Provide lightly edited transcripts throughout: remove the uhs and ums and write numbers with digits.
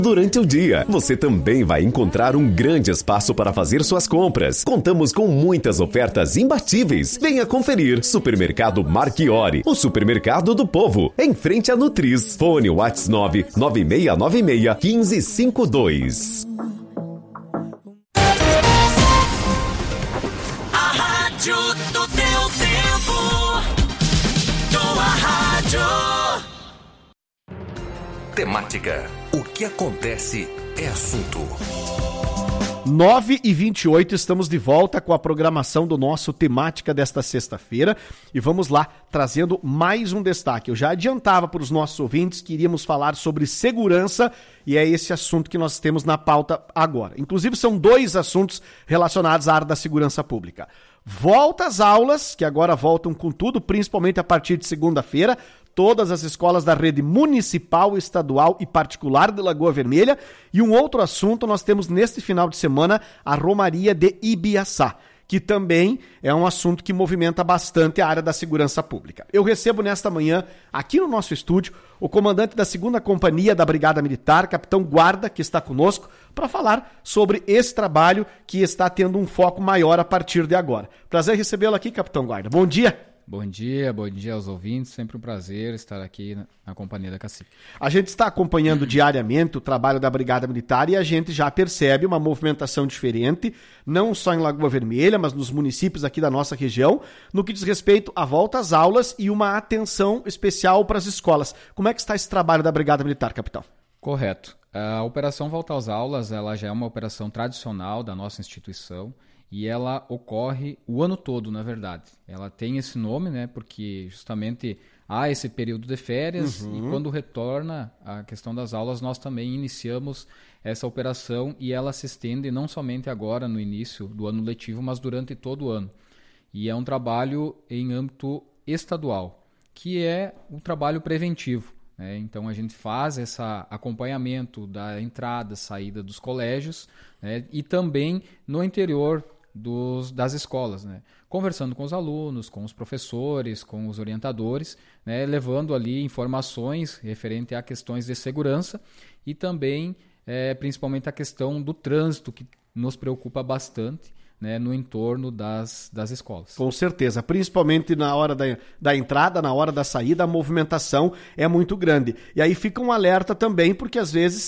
Durante o dia, você também vai encontrar um grande espaço para fazer suas compras. Contamos com muitas ofertas imbatíveis. Venha conferir. Supermercado Marchiori, o supermercado do povo, em frente à Nutriz. Fone WhatsApp 99696-1552. A rádio do teu tempo. Tua rádio. Temática. O que acontece é assunto. 9h28, estamos de volta com a programação do nosso Temática desta sexta-feira e vamos lá, trazendo mais um destaque. Eu já adiantava para os nossos ouvintes que iríamos falar sobre segurança e é esse assunto que nós temos na pauta agora. Inclusive são dois assuntos relacionados à área da segurança pública. Volta às aulas, que agora voltam com tudo, principalmente a partir de segunda-feira. Todas as escolas da rede municipal, estadual e particular de Lagoa Vermelha. E um outro assunto, nós temos neste final de semana a Romaria de Ibiaçá, que também é um assunto que movimenta bastante a área da segurança pública. Eu recebo nesta manhã, aqui no nosso estúdio, o comandante da 2ª Companhia da Brigada Militar, Capitão Guarda, que está conosco, para falar sobre esse trabalho que está tendo um foco maior a partir de agora. Prazer recebê-lo aqui, Capitão Guarda. Bom dia. Bom dia aos ouvintes, sempre um prazer estar aqui na companhia da Cacique. A gente está acompanhando diariamente o trabalho da Brigada Militar e a gente já percebe uma movimentação diferente, não só em Lagoa Vermelha, mas nos municípios aqui da nossa região, no que diz respeito à volta às aulas e uma atenção especial para as escolas. Como é que está esse trabalho da Brigada Militar, capitão? Correto. A Operação Volta às Aulas, ela já é uma operação tradicional da nossa instituição, e ela ocorre o ano todo, na verdade. Ela tem esse nome, né, porque justamente há esse período de férias e quando retorna a questão das aulas, nós também iniciamos essa operação e ela se estende não somente agora no início do ano letivo, mas durante todo o ano. E é um trabalho em âmbito estadual, que é um trabalho preventivo. Então a gente faz esse acompanhamento da entrada e saída dos colégios, né, e também no interior das escolas, né? Conversando com os alunos, com os professores, com os orientadores, né? Levando ali informações referente a questões de segurança e também principalmente a questão do trânsito, que nos preocupa bastante, né, no entorno das escolas. Com certeza, principalmente na hora da entrada, na hora da saída, a movimentação é muito grande. E aí fica um alerta também, porque às vezes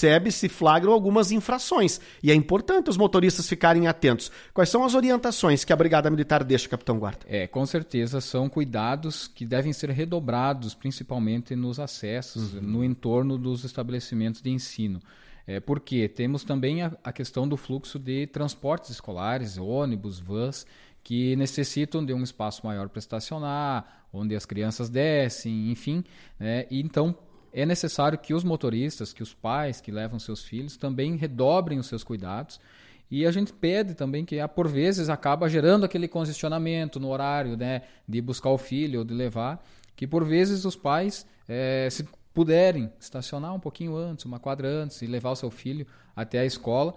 se flagram algumas infrações. E é importante os motoristas ficarem atentos. Quais são as orientações que a Brigada Militar deixa, Capitão Guarda? Com certeza são cuidados que devem ser redobrados, principalmente nos acessos, no entorno dos estabelecimentos de ensino. Porque temos também a questão do fluxo de transportes escolares, ônibus, vans, que necessitam de um espaço maior para estacionar, onde as crianças descem, enfim. E então, é necessário que os motoristas, que os pais que levam seus filhos também redobrem os seus cuidados. E a gente pede também que, por vezes, acaba gerando aquele congestionamento no horário, né, de buscar o filho ou de levar, que por vezes os pais se puderem estacionar um pouquinho antes, uma quadra antes, e levar o seu filho até a escola,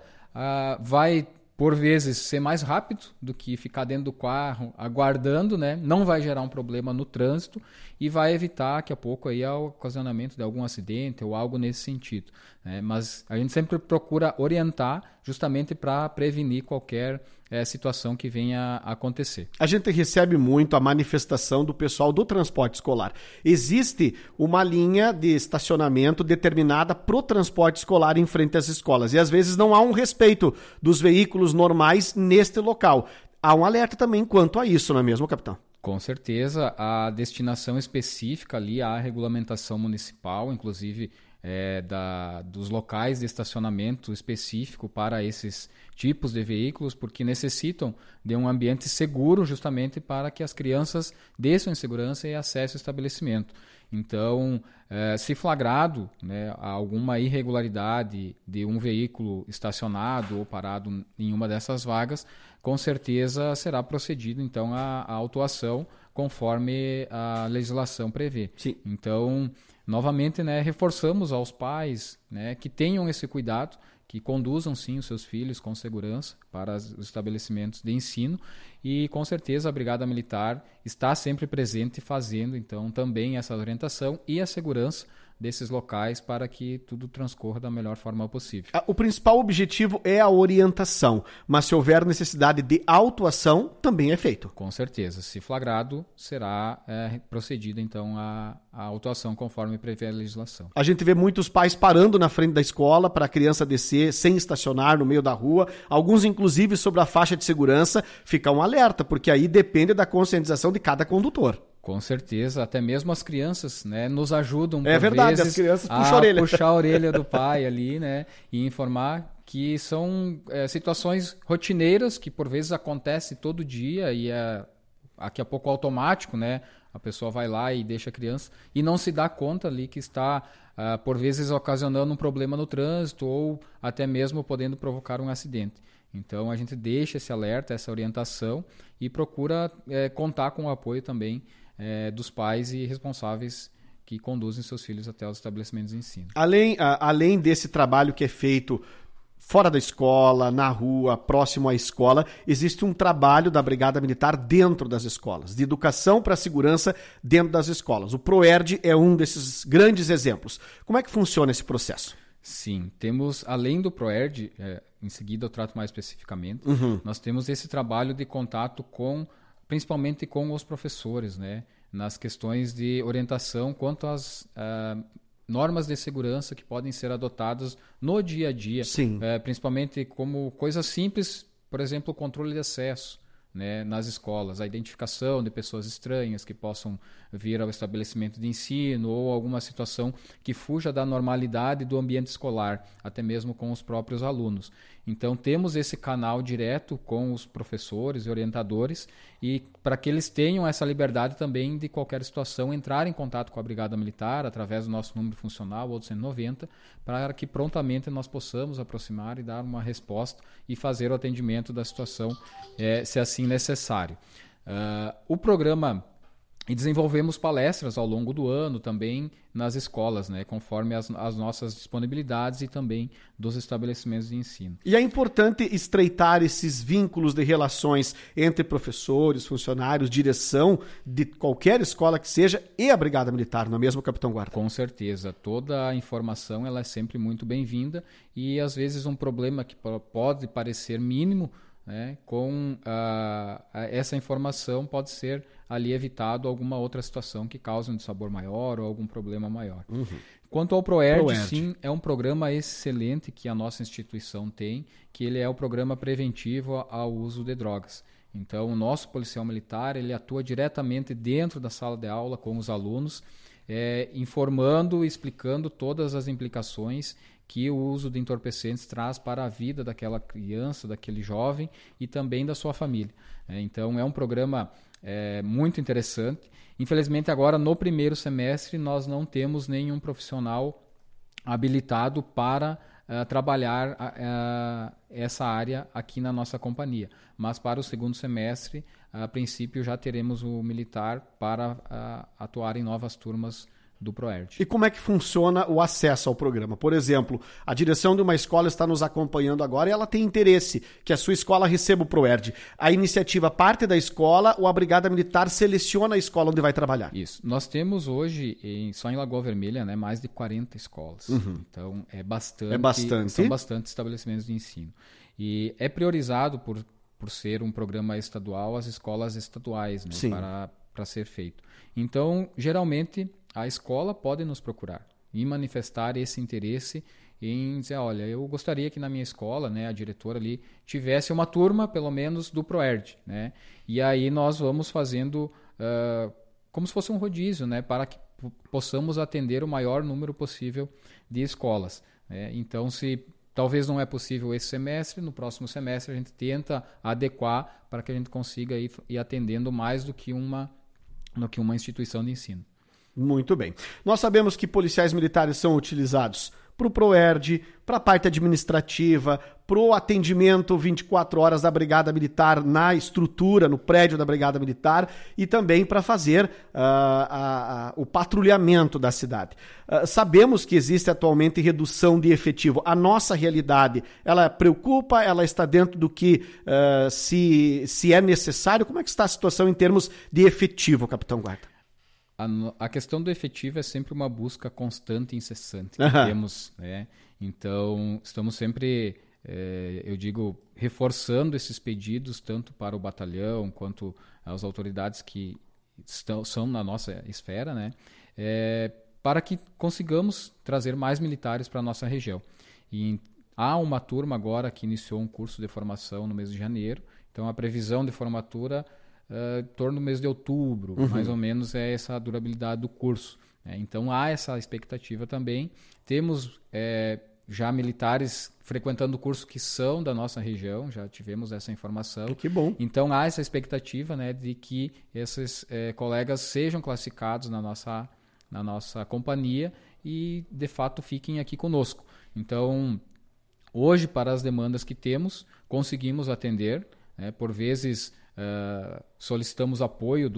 vai, por vezes, ser mais rápido do que ficar dentro do carro aguardando, né? Não vai gerar um problema no trânsito e vai evitar daqui a pouco aí o ocasionamento de algum acidente ou algo nesse sentido, né? Mas a gente sempre procura orientar justamente para prevenir qualquer situação que venha a acontecer. A gente recebe muito a manifestação do pessoal do transporte escolar. Existe uma linha de estacionamento determinada para o transporte escolar em frente às escolas e às vezes não há um respeito dos veículos normais neste local. Há um alerta também quanto a isso, não é mesmo, capitão? Com certeza, a destinação específica ali, a regulamentação municipal, inclusive dos locais de estacionamento específico para esses tipos de veículos, porque necessitam de um ambiente seguro justamente para que as crianças desçam em segurança e acessem o estabelecimento. Então, se flagrado, né, alguma irregularidade de um veículo estacionado ou parado em uma dessas vagas, com certeza será procedido então a autuação conforme a legislação prevê. Sim. Então, novamente, né, reforçamos aos pais, né, que tenham esse cuidado, que conduzam sim os seus filhos com segurança para os estabelecimentos de ensino e com certeza a Brigada Militar está sempre presente fazendo então também essa orientação e a segurança desses locais para que tudo transcorra da melhor forma possível. O principal objetivo é a orientação, mas se houver necessidade de autuação, também é feito. Com certeza. Se flagrado, será procedida então a autuação conforme prevê a legislação. A gente vê muitos pais parando na frente da escola para a criança descer sem estacionar no meio da rua. Alguns, inclusive, sobre a faixa de segurança, ficam alerta, porque aí depende da conscientização de cada condutor. Com certeza, até mesmo as crianças, né, nos ajudam por verdade, vezes, as crianças puxar a orelha do pai ali, né, e informar que são situações rotineiras que por vezes acontecem todo dia e daqui a pouco automático, né, a pessoa vai lá e deixa a criança e não se dá conta ali que está por vezes ocasionando um problema no trânsito ou até mesmo podendo provocar um acidente. Então a gente deixa esse alerta, essa orientação e procura contar com o apoio também dos pais e responsáveis que conduzem seus filhos até os estabelecimentos de ensino. Além desse trabalho que é feito fora da escola, na rua, próximo à escola, existe um trabalho da Brigada Militar dentro das escolas, de educação para a segurança dentro das escolas. O ProERD é um desses grandes exemplos. Como é que funciona esse processo? Sim, temos, além do ProERD, em seguida eu trato mais especificamente, nós temos esse trabalho de contato principalmente com os professores, né, nas questões de orientação quanto às normas de segurança que podem ser adotadas no dia a dia, principalmente como coisas simples, por exemplo, o controle de acesso, né, nas escolas, a identificação de pessoas estranhas que possam vir ao estabelecimento de ensino ou alguma situação que fuja da normalidade do ambiente escolar, até mesmo com os próprios alunos. Então temos esse canal direto com os professores e orientadores e para que eles tenham essa liberdade também de qualquer situação entrar em contato com a Brigada Militar através do nosso número funcional ou do 190 para que prontamente nós possamos aproximar e dar uma resposta e fazer o atendimento da situação se assim necessário. O programa e desenvolvemos palestras ao longo do ano também nas escolas, né, conforme as nossas disponibilidades e também dos estabelecimentos de ensino. E é importante estreitar esses vínculos de relações entre professores, funcionários, direção de qualquer escola que seja e a Brigada Militar, não é mesmo, Capitão Guarda? Com certeza. Toda a informação ela é sempre muito bem-vinda e às vezes um problema que pode parecer mínimo, né, com essa informação pode ser ali evitado alguma outra situação que cause um dissabor maior ou algum problema maior. Quanto ao ProERD, sim, é um programa excelente que a nossa instituição tem, que ele é o programa preventivo ao uso de drogas. Então, o nosso policial militar ele atua diretamente dentro da sala de aula com os alunos, informando e explicando todas as implicações que o uso de entorpecentes traz para a vida daquela criança, daquele jovem e também da sua família. Então, é um programa muito interessante. Infelizmente, agora, no primeiro semestre, nós não temos nenhum profissional habilitado para trabalhar essa área aqui na nossa companhia. Mas, para o segundo semestre, a princípio, já teremos o militar para atuar em novas turmas do ProERD. E como é que funciona o acesso ao programa? Por exemplo, a direção de uma escola está nos acompanhando agora e ela tem interesse que a sua escola receba o ProERD. A iniciativa parte da escola ou a Brigada Militar seleciona a escola onde vai trabalhar? Isso. Nós temos hoje, só em Lagoa Vermelha, né, mais de 40 escolas. Então, é bastante. São bastante estabelecimentos de ensino. E é priorizado, por ser um programa estadual, as escolas estaduais, né, para ser feito. Então, geralmente, a escola pode nos procurar e manifestar esse interesse em dizer, olha, eu gostaria que na minha escola, né, a diretora ali, tivesse uma turma, pelo menos, do ProERD, né? E aí nós vamos fazendo como se fosse um rodízio, né, para que possamos atender o maior número possível de escolas, né? Então, se talvez não é possível esse semestre, no próximo semestre a gente tenta adequar para que a gente consiga ir atendendo mais do que uma instituição de ensino. Muito bem. Nós sabemos que policiais militares são utilizados para o ProERD, para a parte administrativa, para o atendimento 24 horas da Brigada Militar na estrutura, no prédio da Brigada Militar e também para fazer o patrulhamento da cidade. Sabemos que existe atualmente redução de efetivo. A nossa realidade, ela preocupa? Ela está dentro do que se é necessário? Como é que está a situação em termos de efetivo, Capitão Guarda? A questão do efetivo é sempre uma busca constante e incessante que temos, né? Então, estamos sempre, eu digo, reforçando esses pedidos, tanto para o batalhão quanto as autoridades que são na nossa esfera, né? Para que consigamos trazer mais militares para a nossa região. E há uma turma agora que iniciou um curso de formação no mês de janeiro, então a previsão de formatura em torno do mês de outubro, mais ou menos é essa a durabilidade do curso. Então há essa expectativa também. Temos já militares frequentando o curso que são da nossa região, já tivemos essa informação. Que bom. Então há essa expectativa, né, de que esses colegas sejam classificados na nossa companhia e de fato fiquem aqui conosco. Então, hoje, para as demandas que temos, conseguimos atender, né, por vezes solicitamos apoio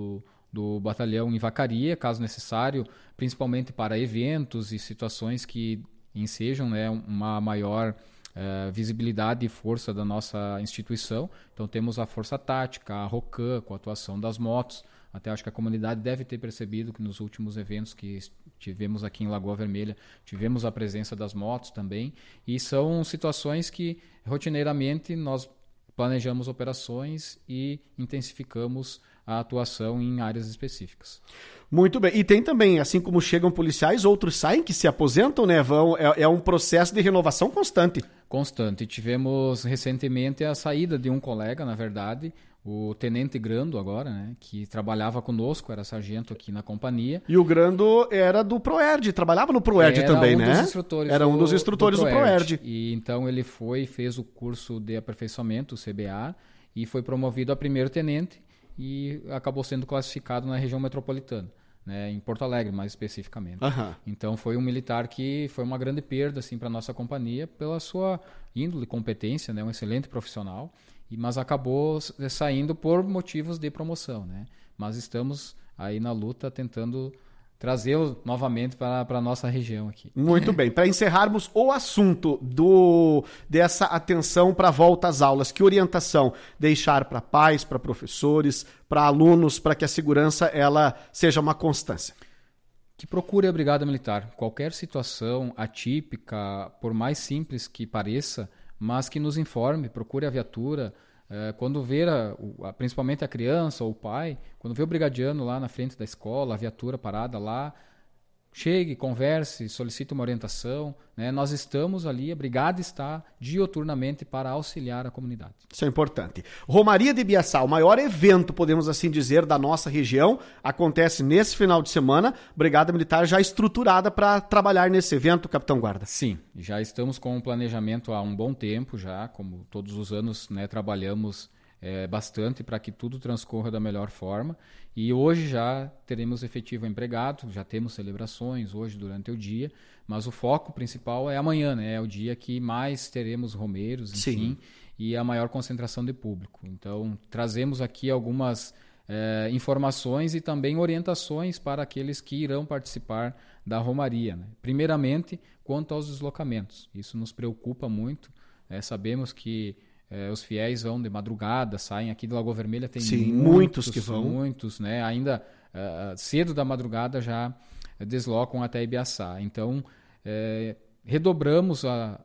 do batalhão em Vacaria, caso necessário, principalmente para eventos e situações que ensejam, né, uma maior visibilidade e força da nossa instituição. Então temos a Força Tática, a ROCAM, com a atuação das motos. Até acho que a comunidade deve ter percebido que nos últimos eventos que tivemos aqui em Lagoa Vermelha, tivemos a presença das motos também. E são situações que rotineiramente nós planejamos operações e intensificamos a atuação em áreas específicas. Muito bem. E tem também, assim como chegam policiais, outros saem que se aposentam, né? É um processo de renovação constante. Constante. Tivemos recentemente a saída de um colega, na verdade, o Tenente Grando agora, né? Que trabalhava conosco, era sargento aqui na companhia. E o Grando era do Proerd, trabalhava no Proerd também, né? Era um dos instrutores do Proerd. E então ele fez o curso de aperfeiçoamento, o CBA, e foi promovido a primeiro tenente e acabou sendo classificado na região metropolitana, né, em Porto Alegre, mais especificamente. Então foi um militar que foi uma grande perda assim, para a nossa companhia, pela sua índole, competência, né, um excelente profissional, mas acabou saindo por motivos de promoção. Né? Mas estamos aí na luta tentando trazê-lo novamente para a nossa região aqui. Muito bem. Para encerrarmos o assunto dessa atenção para a volta às aulas, que orientação deixar para pais, para professores, para alunos, para que a segurança ela seja uma constância? Que procure a Brigada Militar. Qualquer situação atípica, por mais simples que pareça, mas que nos informe, procure a viatura. Quando ver, principalmente a criança ou o pai, quando vê o brigadiano lá na frente da escola, a viatura parada lá, chegue, converse, solicite uma orientação. Né? Nós estamos ali, a brigada está dioturnamente para auxiliar a comunidade. Isso é importante. Romaria de Ibiaçá, o maior evento, podemos assim dizer, da nossa região, acontece nesse final de semana. Brigada Militar já estruturada para trabalhar nesse evento, Capitão Guarda. Sim, já estamos com um planejamento há um bom tempo já, como todos os anos, né, trabalhamos bastante para que tudo transcorra da melhor forma. E hoje já teremos efetivo empregado, já temos celebrações hoje durante o dia, mas o foco principal é amanhã, né? É o dia que mais teremos romeiros, enfim, e a maior concentração de público. Então, trazemos aqui algumas informações e também orientações para aqueles que irão participar da romaria. Né? Primeiramente, quanto aos deslocamentos. Isso nos preocupa muito. Sabemos que os fiéis vão de madrugada, saem aqui de Lagoa Vermelha, tem muitos que vão. Muitos, né? Ainda cedo da madrugada já deslocam até Ibiaçá. Então, redobramos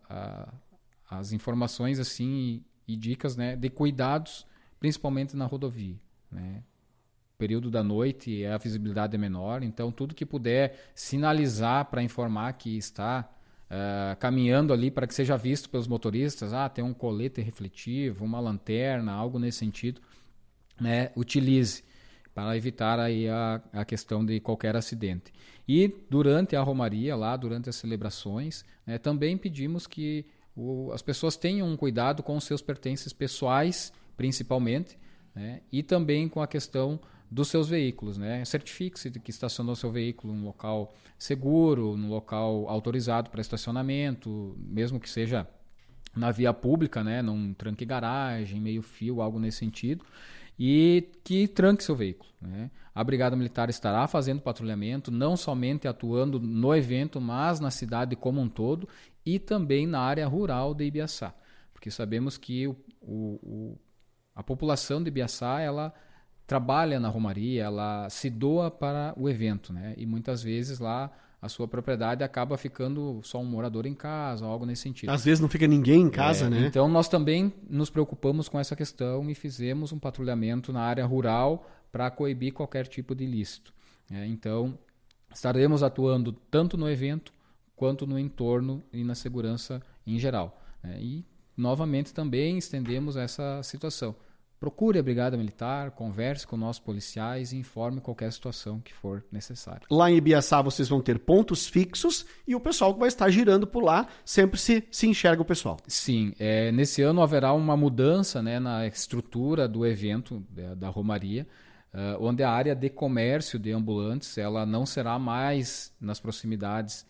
as informações assim e dicas, né, de cuidados, principalmente na rodovia. Né? O período da noite a visibilidade é menor, então tudo que puder sinalizar para informar que está caminhando ali para que seja visto pelos motoristas, tem um colete refletivo, uma lanterna, algo nesse sentido, né, utilize para evitar aí a questão de qualquer acidente. E durante a romaria, lá durante as celebrações, né, também pedimos que as pessoas tenham um cuidado com os seus pertences pessoais, principalmente, né, e também com a questão dos seus veículos, né? Certifique-se de que estacionou seu veículo num local seguro, num local autorizado para estacionamento, mesmo que seja na via pública, né? Num tranque-garagem, meio-fio, algo nesse sentido, e que tranque seu veículo. Né? A Brigada Militar estará fazendo patrulhamento, não somente atuando no evento, mas na cidade como um todo e também na área rural de Ibiaçá, porque sabemos que a população de Ibiaçá, ela trabalha na romaria, ela se doa para o evento, né? E muitas vezes lá a sua propriedade acaba ficando só um morador em casa, algo nesse sentido. Às vezes não fica ninguém em casa, né? Então nós também nos preocupamos com essa questão e fizemos um patrulhamento na área rural para coibir qualquer tipo de ilícito. Então estaremos atuando tanto no evento quanto no entorno e na segurança em geral. E novamente também estendemos essa situação. Procure a Brigada Militar, converse com nossos policiais e informe qualquer situação que for necessária. Lá em Ibiaçá vocês vão ter pontos fixos e o pessoal que vai estar girando por lá sempre se enxerga o pessoal. Sim, nesse ano haverá uma mudança, né, na estrutura do evento da Romaria, onde a área de comércio de ambulantes ela não será mais nas proximidades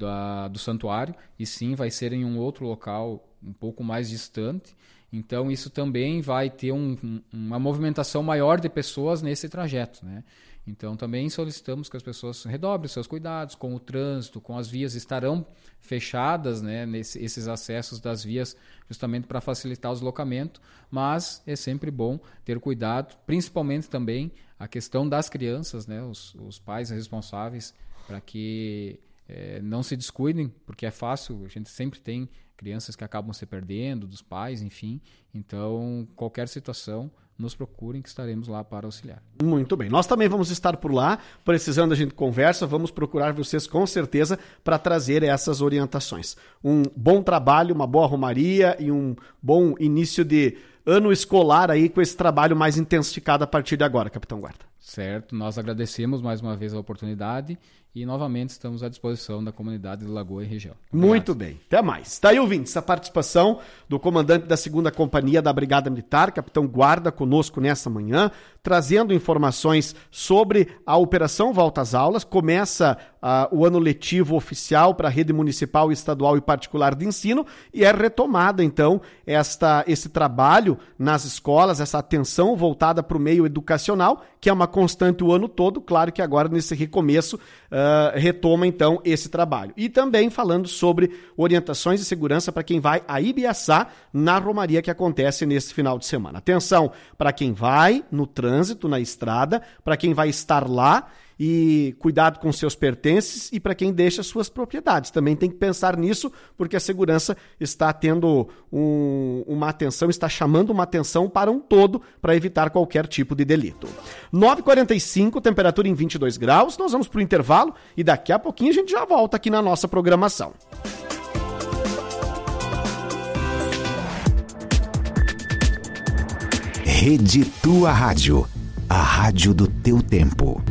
do santuário, e sim vai ser em um outro local um pouco mais distante. Então isso também vai ter uma movimentação maior de pessoas nesse trajeto, né? Então também solicitamos que as pessoas redobrem seus cuidados com o trânsito, com as vias estarão fechadas, né, esses acessos das vias justamente para facilitar o deslocamento, mas é sempre bom ter cuidado, principalmente também a questão das crianças, né, os pais responsáveis para que não se descuidem, porque é fácil, a gente sempre tem crianças que acabam se perdendo, dos pais, enfim. Então, qualquer situação, nos procurem que estaremos lá para auxiliar. Muito bem. Nós também vamos estar por lá, precisando a gente conversa, vamos procurar vocês com certeza para trazer essas orientações. Um bom trabalho, uma boa romaria e um bom início de ano escolar aí com esse trabalho mais intensificado a partir de agora, Capitão Guarda. Certo, nós agradecemos mais uma vez a oportunidade e novamente estamos à disposição da comunidade de Lagoa e região. Obrigado. Muito bem, até mais. Está aí, ouvintes, a participação do comandante da 2ª Companhia da Brigada Militar, Capitão Guarda, conosco nessa manhã, trazendo informações sobre a Operação Volta às Aulas. Começa o ano letivo oficial para a rede municipal, estadual e particular de ensino e é retomada, então, esse trabalho nas escolas, essa atenção voltada para o meio educacional, que é uma constante o ano todo. Claro que agora, nesse recomeço, retoma, então, esse trabalho. E também falando sobre orientações de segurança para quem vai a Ibiaçá, na romaria que acontece nesse final de semana. Atenção para quem vai no trânsito, na estrada, para quem vai estar lá, e cuidado com seus pertences, e para quem deixa suas propriedades. Também tem que pensar nisso, porque a segurança está tendo uma atenção, está chamando uma atenção para um todo, para evitar qualquer tipo de delito. 9h45, temperatura em 22 graus, nós vamos para o intervalo e daqui a pouquinho a gente já volta aqui na nossa programação. Rede Tua Rádio, a rádio do teu tempo.